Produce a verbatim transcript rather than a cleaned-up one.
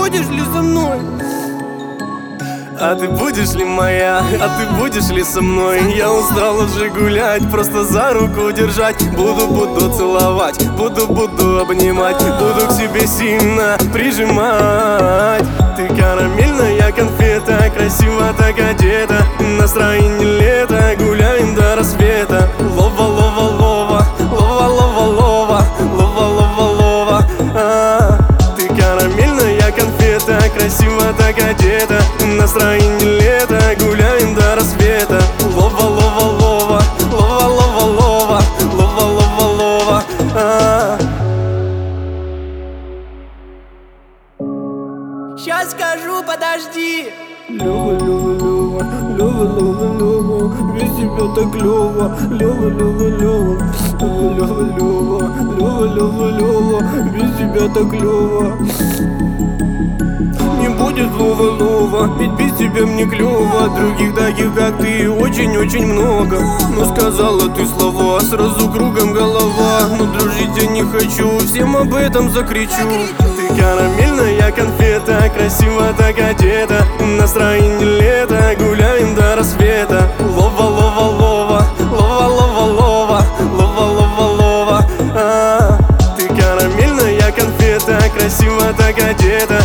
будешь ли со мной? А ты будешь ли моя? А ты будешь ли со мной? Я устал уже гулять, просто за руку держать. Буду-буду целовать, буду-буду обнимать, буду к себе сильно прижимать. Ты карамельная конфета, красиво так одета, настроение лето, гуляем до рассвета. Лова, лова, лова, лова, лова, лова, лова, лова, лова. А, ты карамельная конфета, красиво так одета, настроение лето, гуляем до рассвета. Лова, лова, лова, лова, лова, лова, лова, лова, лова. А. Сейчас скажу, подожди. Лёва, Лёва, Лёва, Лёва, Лёва, Лёва, без тебя так клёво. Лёва, Лёва, Лёва, Лёва, Лёва, Лёва, Лёва, Лёва, без тебя так клёво. Не будет лова-лова, ведь без тебя мне клёво. Других таких, как ты, очень-очень много. Но сказала ты слова, сразу кругом голова. Но дружить я не хочу, всем об этом закричу. Ты карамельная конфета, красиво так одета, настроение лето, гуляем до рассвета. Лова, лова, лова, лова, лова, лова, лова, лова, лова. А, ты карамельная конфета, красиво так одета,